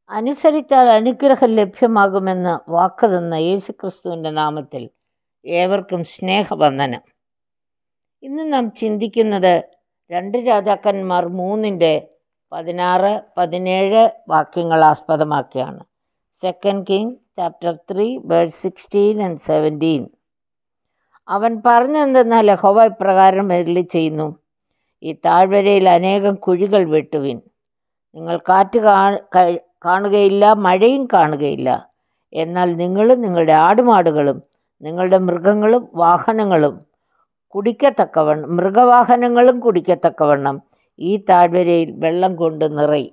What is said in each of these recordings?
അനുസരിച്ചാൽ അനുഗ്രഹം ലഭ്യമാകുമെന്ന് വാക്ക് തന്ന യേശുക്രിസ്തുവിൻ്റെ നാമത്തിൽ ഏവർക്കും സ്നേഹവന്ദനം. ഇന്ന് നാം ചിന്തിക്കുന്നത് 2 രാജാക്കന്മാർ 3 16, 17 വാക്യങ്ങൾ ആസ്പദമാക്കിയാണ്. 2 Kings chapter 3 verse 16 and 17. അവൻ പറഞ്ഞെന്തെന്നാൽ യഹോവ ഇപ്രകാരം അരുളി ചെയ്യുന്നു, ഈ താഴ്വരയിൽ അനേകം കുഴികൾ വെട്ടുവിൻ. നിങ്ങൾ കാറ്റ് കാണുകയില്ല, മഴയും കാണുകയില്ല. എന്നാൽ നിങ്ങളും നിങ്ങളുടെ ആടുമാടുകളും നിങ്ങളുടെ മൃഗങ്ങളും വാഹനങ്ങളും മൃഗവാഹനങ്ങളും കുടിക്കത്തക്കവണ്ണം ഈ താഴ്വരയിൽ വെള്ളം കൊണ്ട് നിറയും.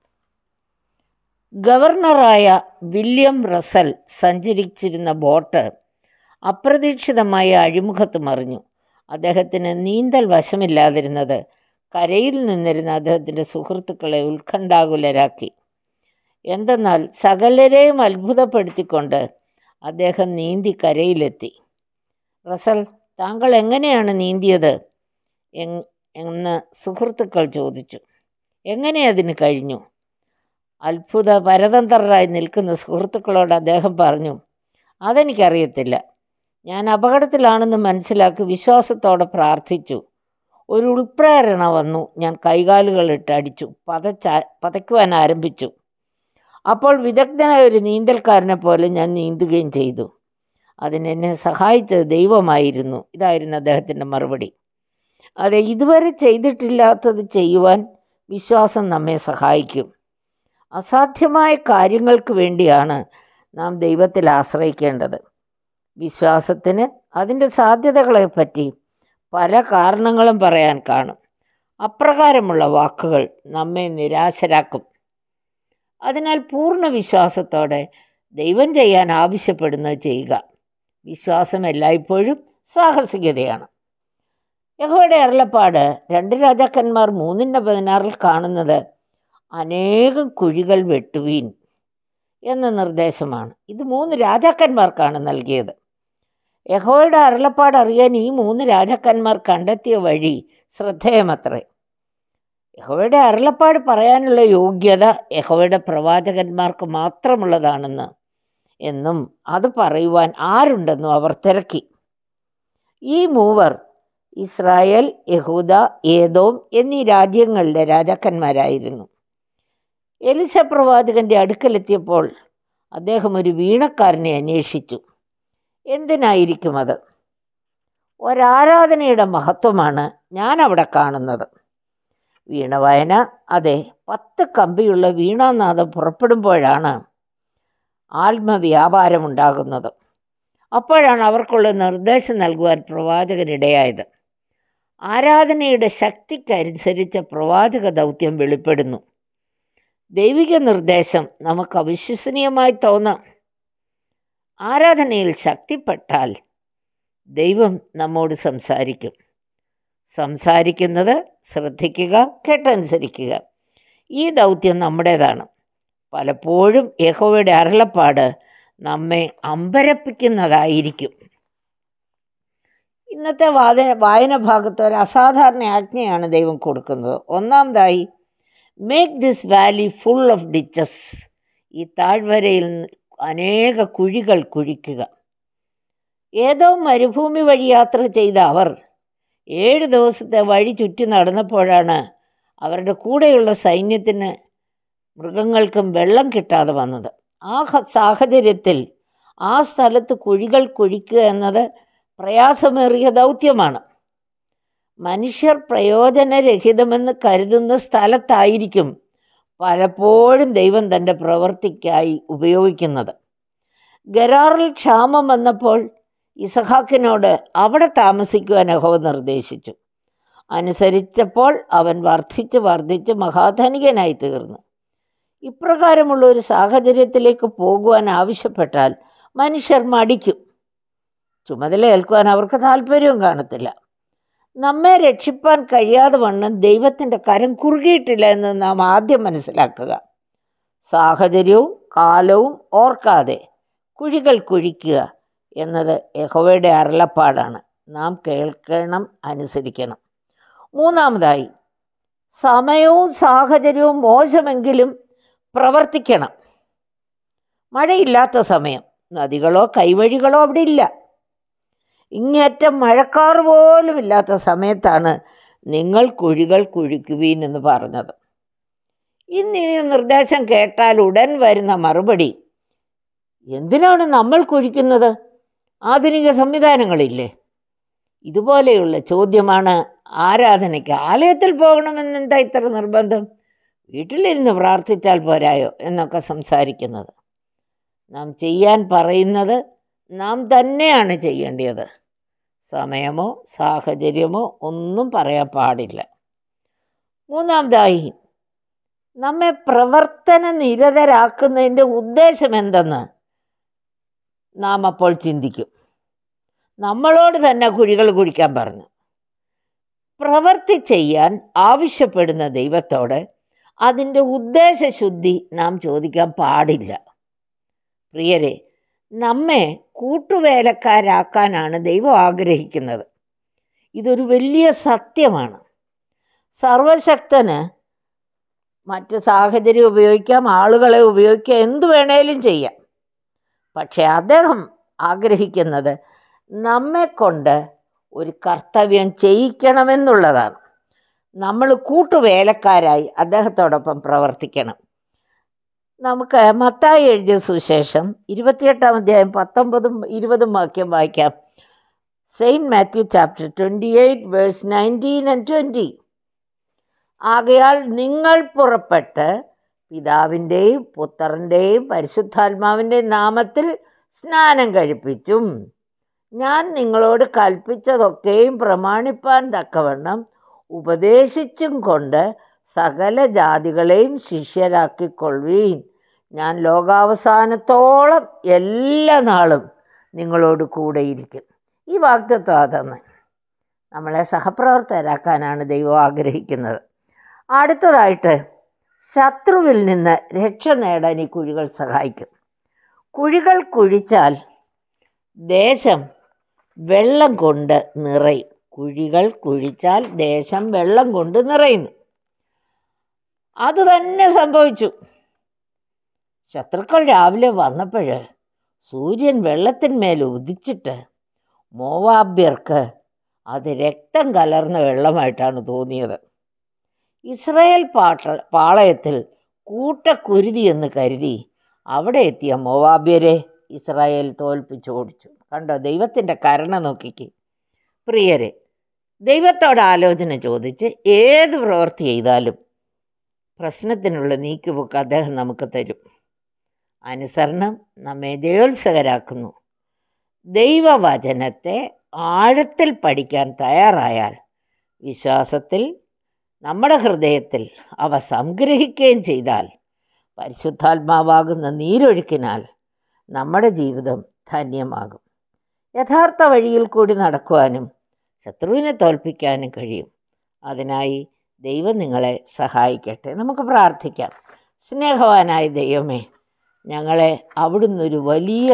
ഗവർണറായ വില്യം റസൽ സഞ്ചരിച്ചിരുന്ന ബോട്ട് അപ്രതീക്ഷിതമായ അഴിമുഖത്ത് മറിഞ്ഞു. അദ്ദേഹത്തിന് നീന്തൽ വശമില്ലാതിരുന്നത് കരയിൽ നിന്നിരുന്ന അദ്ദേഹത്തിൻ്റെ സുഹൃത്തുക്കളെ ഉത്കണ്ഠാകുലരാക്കി. എന്തെന്നാൽ സകലരെയും അത്ഭുതപ്പെടുത്തിക്കൊണ്ട് അദ്ദേഹം നീന്തി കരയിലെത്തി. റസൽ, താങ്കൾ എങ്ങനെയാണ് നീന്തിയത് എന്ന് സുഹൃത്തുക്കൾ ചോദിച്ചു. എങ്ങനെ അതിന് കഴിഞ്ഞു? അത്ഭുത പരതന്ത്രരായി നിൽക്കുന്ന സുഹൃത്തുക്കളോട് അദ്ദേഹം പറഞ്ഞു, അതെനിക്കറിയത്തില്ല. ഞാൻ അപകടത്തിലാണെന്ന് മനസ്സിലാക്കി വിശ്വാസത്തോടെ പ്രാർത്ഥിച്ചു. ഒരു ഉൾപ്രേരണ വന്നു. ഞാൻ കൈകാലുകളിട്ട് അടിച്ചു പതയ്ക്കുവാൻ ആരംഭിച്ചു. അപ്പോൾ വിദഗ്ധനായ ഒരു നീന്തൽക്കാരനെ പോലെ ഞാൻ നീന്തുകയും ചെയ്തു. അതിനെന്നെ സഹായിച്ചത് ദൈവമായിരുന്നു. ഇതായിരുന്നു അദ്ദേഹത്തിൻ്റെ മറുപടി. അതെ, ഇതുവരെ ചെയ്തിട്ടില്ലാത്തത് ചെയ്യുവാൻ വിശ്വാസം നമ്മെ സഹായിക്കും. അസാധ്യമായ കാര്യങ്ങൾക്ക് വേണ്ടിയാണ് നാം ദൈവത്തിൽ ആശ്രയിക്കേണ്ടത്. വിശ്വാസത്തിന് അതിൻ്റെ സാധ്യതകളെപ്പറ്റി പല കാരണങ്ങളും പറയാൻ കാണും. അപ്രകാരമുള്ള വാക്കുകൾ നമ്മെ നിരാശരാക്കും. അതിനാൽ പൂർണ്ണ വിശ്വാസത്തോടെ ദൈവം ചെയ്യാൻ ആവശ്യപ്പെടുന്നത് ചെയ്യുക. വിശ്വാസം എല്ലായ്പ്പോഴും സാഹസികതയാണ്. യഹോവയുടെ അരുളപ്പാട് 2 രാജാക്കന്മാർ 3:16 കാണുന്നത് അനേകം കുഴികൾ വെട്ടുവീൻ എന്ന നിർദ്ദേശമാണ്. ഇത് 3 രാജാക്കന്മാർക്കാണ് നൽകിയത്. യഹോവയുടെ അരുളപ്പാട് അറിയാൻ ഈ 3 രാജാക്കന്മാർ കണ്ടെത്തിയ വഴി ശ്രദ്ധേയമത്രേ. യഹോവയുടെ അരുളപ്പാട് പറയാനുള്ള യോഗ്യത യഹോവയുടെ പ്രവാചകന്മാർക്ക് മാത്രമുള്ളതാണെന്ന് എന്നും അത് പറയുവാൻ ആരുണ്ടെന്നും അവർ തിരക്കി. ഈ 3 ഇസ്രായേൽ, യഹൂദ, ഏദോം എന്നീ രാജ്യങ്ങളിലെ രാജാക്കന്മാരായിരുന്നു. എലിശ പ്രവാചകൻ്റെ അടുക്കലെത്തിയപ്പോൾ അദ്ദേഹം ഒരു വീണക്കാരനെ അന്വേഷിച്ചു. എന്തിനായിരിക്കും അത്? ഒരാരാധനയുടെ മഹത്വമാണ് ഞാൻ അവിടെ കാണുന്നത്. വീണവായന, അതെ, 10 കമ്പിയുള്ള വീണാനാദം പുറപ്പെടുമ്പോഴാണ് ആത്മവ്യാപാരമുണ്ടാകുന്നത്. അപ്പോഴാണ് അവർക്കുള്ള നിർദ്ദേശം നൽകുവാൻ പ്രവാചകനിടയായത്. ആരാധനയുടെ ശക്തിക്കനുസരിച്ച് പ്രവാചക ദൗത്യം വെളിപ്പെടുന്നു. ദൈവിക നിർദ്ദേശം നമുക്ക് അവിശ്വസനീയമായി തോന്നാം. ആരാധനയിൽ ശക്തിപ്പെട്ടാൽ ദൈവം നമ്മോട് സംസാരിക്കുന്നത് ശ്രദ്ധിക്കുക, കേട്ടനുസരിക്കുക. ഈ ദൗത്യം നമ്മുടേതാണ്. പലപ്പോഴും യഹോവയുടെ അരുളപ്പാട് നമ്മെ അമ്പരപ്പിക്കുന്നതായിരിക്കും. ഇന്നത്തെ വായന ഭാഗത്ത് ഒരു അസാധാരണ ആജ്ഞയാണ് ദൈവം കൊടുക്കുന്നത്. ഒന്നാമതായി, make this valley full of ditches. ഈ താഴ്വരയിൽ അനേക കുഴികൾ കുഴിക്കുക. ഏതോ മരുഭൂമി വഴി യാത്ര ചെയ്ത അവർ 7 ദിവസത്തെ വഴി ചുറ്റി നടന്നപ്പോഴാണ് അവരുടെ കൂടെയുള്ള സൈന്യത്തിന്, മൃഗങ്ങൾക്കും വെള്ളം കിട്ടാതെ വന്നത്. ആ സാഹചര്യത്തിൽ ആ സ്ഥലത്ത് കുഴികൾ കുഴിക്കുക എന്നത് പ്രയാസമേറിയ ദൗത്യമാണ്. മനുഷ്യർ പ്രയോജനരഹിതമെന്ന് കരുതുന്ന സ്ഥലത്തായിരിക്കും പലപ്പോഴും ദൈവം തൻ്റെ പ്രവൃത്തിക്കായി ഉപയോഗിക്കുന്നത്. ഗരാറിൽ ക്ഷാമം വന്നപ്പോൾ ഇസഹാക്കിനോട് അവിടെ താമസിക്കുവാൻ യഹോവ നിർദ്ദേശിച്ചു. അനുസരിച്ചപ്പോൾ അവൻ വർദ്ധിച്ച് മഹാധനികനായി തീർന്നു. ഇപ്രകാരമുള്ള ഒരു സാഹചര്യത്തിലേക്ക് പോകുവാൻ ആവശ്യപ്പെട്ടാൽ മനുഷ്യർ മടിക്കും. ചുമതല ഏൽക്കുവാൻ അവർക്ക് താല്പര്യവും കാണത്തില്ല. നമ്മെ രക്ഷിപ്പാൻ കഴിയാതെ വണ്ണം ദൈവത്തിൻ്റെ കരം കുറുകിയിട്ടില്ല എന്ന് നാം ആദ്യം മനസ്സിലാക്കുക. സാഹചര്യവും കാലവും ഓർക്കാതെ കുഴികൾ കുഴിക്കുക എന്നത് യഹോവയുടെ അരുളപ്പാടാണ്. നാം കേൾക്കണം, അനുസരിക്കണം. മൂന്നാമതായി, സമയവും സാഹചര്യവും മോശമെങ്കിലും പ്രവർത്തിക്കണം. മഴയില്ലാത്ത സമയം നദികളോ കൈവഴികളോ അവിടെ ഇല്ല. ഇങ്ങേറ്റം മഴക്കാറ് പോലും ഇല്ലാത്ത സമയത്താണ് നിങ്ങൾ കുഴികൾ കുഴിക്കുവീൻ എന്ന് പറഞ്ഞത്. ഇന്ന് ഈ നിർദ്ദേശം കേട്ടാൽ ഉടൻ വരുന്ന മറുപടി, എന്തിനാണ് നമ്മൾ കുഴിക്കുന്നത്? ആധുനിക സംവിധാനങ്ങളില്ലേ? ഇതുപോലെയുള്ള ചോദ്യമാണ് ആരാധനയ്ക്ക് ആലയത്തിൽ പോകണമെന്നെന്താ ഇത്ര നിർബന്ധം? വീട്ടിലിരുന്ന് പ്രാർത്ഥിച്ചാൽ പോരായോ എന്നൊക്കെ സംസാരിക്കുന്നത്. നാം ചെയ്യാൻ പറയുന്നത് നാം തന്നെയാണ് ചെയ്യേണ്ടത്. സമയമോ സാഹചര്യമോ ഒന്നും പറയാൻ പാടില്ല. മൂന്നാമതായി, നമ്മെ പ്രവർത്തന നിരതരാക്കുന്നതിൻ്റെ ഉദ്ദേശം എന്തെന്ന് നാം അപ്പോൾ ചിന്തിക്കും. നമ്മളോട് തന്നെ കുഴികൾ കുഴിക്കാൻ പറഞ്ഞു. പ്രവൃത്തി ചെയ്യാൻ ആവശ്യപ്പെടുന്ന ദൈവത്തോട് അതിൻ്റെ ഉദ്ദേശശുദ്ധി നാം ചോദിക്കാൻ പാടില്ല. പ്രിയരെ, നമ്മെ കൂട്ടുവേലക്കാരാക്കാനാണ് ദൈവം ആഗ്രഹിക്കുന്നത്. ഇതൊരു വലിയ സത്യമാണ്. സർവശക്തന് മറ്റ് സാഹചര്യം ഉപയോഗിക്കാം, ആളുകളെ ഉപയോഗിക്കാം, എന്തു വേണേലും ചെയ്യാം. പക്ഷെ അദ്ദേഹം ആഗ്രഹിക്കുന്നത് നമ്മെ കൊണ്ട് ഒരു കർത്തവ്യം ചെയ്യിക്കണമെന്നുള്ളതാണ്. നമ്മൾ കൂട്ടുവേലക്കാരായി അദ്ദേഹത്തോടൊപ്പം പ്രവർത്തിക്കണം. നമുക്ക് മത്തായി എഴുതിയ സുവിശേഷം 28-ാം അധ്യായം 19-20 വാക്യം വായിക്കാം. Saint Matthew chapter 28 verse 19 and 20. ആകയാൽ നിങ്ങൾ പുറപ്പെട്ട് പിതാവിൻ്റെയും പുത്രൻ്റെയും പരിശുദ്ധാത്മാവിൻ്റെയും നാമത്തിൽ സ്നാനം കഴിപ്പിച്ചും ഞാൻ നിങ്ങളോട് കൽപ്പിച്ചതൊക്കെയും പ്രമാണിപ്പാൻ തക്കവണ്ണം ഉപദേശിച്ചും കൊണ്ട് സകല ജാതികളെയും ശിഷ്യരാക്കിക്കൊള്ളുവീൻ. ഞാൻ ലോകാവസാനത്തോളം എല്ലാ നാളും നിങ്ങളോട് കൂടെയിരിക്കും. ഈ വാഗ്ദത്തം അതെന്ന് നമ്മളെ സഹപ്രവർത്തകരാക്കാനാണ് ദൈവം ആഗ്രഹിക്കുന്നത്. അടുത്തതായിട്ട്, ശത്രുവിൽ നിന്ന് രക്ഷ നേടാൻ ഈ കുഴികൾ സഹായിക്കും. കുഴികൾ കുഴിച്ചാൽ ദേശം വെള്ളം കൊണ്ട് നിറയും. കുഴികൾ കുഴിച്ചാൽ ദേശം വെള്ളം കൊണ്ട് നിറയുന്നു. അത് തന്നെ സംഭവിച്ചു. ശത്രുക്കൾ രാവിലെ വന്നപ്പോൾ സൂര്യൻ വെള്ളത്തിന്മേൽ ഉദിച്ചിട്ട് മോവാബ്യർക്ക് അത് രക്തം കലർന്ന വെള്ളമായിട്ടാണ് തോന്നിയത്. ഇസ്രായേൽ പാളയത്തിൽ കൂട്ടക്കുരുതി എന്ന് കരുതി അവിടെ എത്തിയ മോവാബ്യരെ ഇസ്രായേൽ തോൽപ്പിച്ചോടിച്ചു. കണ്ടോ, ദൈവത്തിൻ്റെ കരുണ നോക്കിക്ക്. പ്രിയരെ, ദൈവത്തോട് ആലോചന ചോദിച്ച് ഏത് പ്രവൃത്തി ചെയ്താലും പ്രശ്നത്തിനുള്ള നീക്കുപോക്ക് അദ്ദേഹം നമുക്ക് തരും. അനുസരണം നമ്മെ ജയോത്സകരാക്കുന്നു. ദൈവവചനത്തെ ആഴത്തിൽ പഠിക്കാൻ തയ്യാറായാൽ വിശ്വാസത്തിൽ നമ്മുടെ ഹൃദയത്തിൽ അവ സംഗ്രഹിക്കുകയും ചെയ്താൽ പരിശുദ്ധാത്മാവാകുന്ന നീരൊഴുക്കിനാൽ നമ്മുടെ ജീവിതം ധന്യമാകും. യഥാർത്ഥ വഴിയിൽ കൂടി നടക്കുവാനും ശത്രുവിനെ തോൽപ്പിക്കാനും കഴിയും. അതിനായി ദൈവം നിങ്ങളെ സഹായിക്കട്ടെ. നമുക്ക് പ്രാർത്ഥിക്കാം. സ്നേഹവാനായ ദൈവമേ, ഞങ്ങളെ അവിടുന്ന് ഒരു വലിയ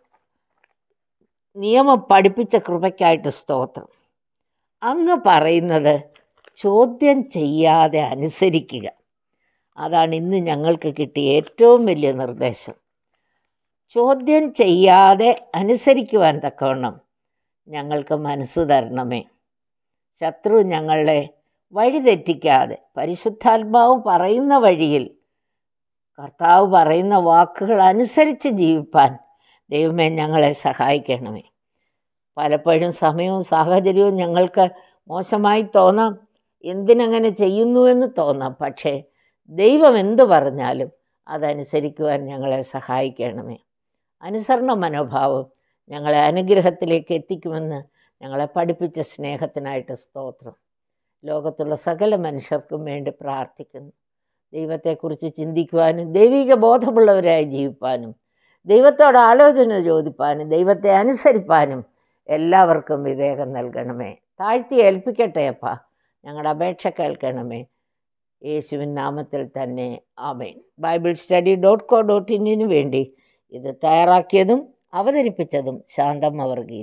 നിയമം പഠിപ്പിച്ച കൃപയ്ക്കായിട്ട് സ്തോത്രം. അങ്ങ് പറയുന്നത് ചോദ്യം ചെയ്യാതെ അനുസരിക്കുക. അതാണ് ഇന്ന് ഞങ്ങൾക്ക് കിട്ടിയ ഏറ്റവും വലിയ നിർദ്ദേശം. ചോദ്യം ചെയ്യാതെ അനുസരിക്കുവാൻ തക്കവണ്ണം ഞങ്ങൾക്ക് മനസ്സ് തരണമേ. ശത്രു ഞങ്ങളെ വഴിതെറ്റിക്കാതെ പരിശുദ്ധാത്മാവ് പറയുന്ന വഴിയിൽ കർത്താവ് പറയുന്ന വാക്കുകൾ അനുസരിച്ച് ജീവിപ്പാൻ ദൈവമേ ഞങ്ങളെ സഹായിക്കണമേ. പലപ്പോഴും സമയവും സാഹചര്യവും ഞങ്ങൾക്ക് മോശമായി തോന്നാം, എന്തിനങ്ങനെ ചെയ്യുന്നുവെന്ന് തോന്നാം. പക്ഷേ ദൈവം എന്തു പറഞ്ഞാലും അതനുസരിക്കുവാൻ ഞങ്ങളെ സഹായിക്കണമേ. അനുസരണ മനോഭാവം ഞങ്ങളെ അനുഗ്രഹത്തിലേക്ക് എത്തിക്കുമെന്ന് ഞങ്ങളെ പഠിപ്പിച്ച സ്നേഹത്തിനായിട്ട് സ്തോത്രം. ലോകത്തുള്ള സകല മനുഷ്യർക്കും വേണ്ടി പ്രാർത്ഥിക്കുന്നു. ദൈവത്തെക്കുറിച്ച് ചിന്തിക്കുവാനും ദൈവിക ബോധമുള്ളവരായി ജീവിപ്പാനും ദൈവത്തോട് ആലോചന ചോദിപ്പാനും ദൈവത്തെ അനുസരിപ്പാനും എല്ലാവർക്കും വിവേകം നൽകണമേ. താഴ്ത്തി ഏൽപ്പിക്കട്ടെ അപ്പാ. ഞങ്ങളുടെ അപേക്ഷ കേൾക്കണമേ. യേശുവിൻ നാമത്തിൽ തന്നെ ആമേൻ. BibleStudy.co.in വേണ്ടി ഇത് തയ്യാറാക്കിയതും അവതരിപ്പിച്ചതും ശാന്തം വർഗീസ്.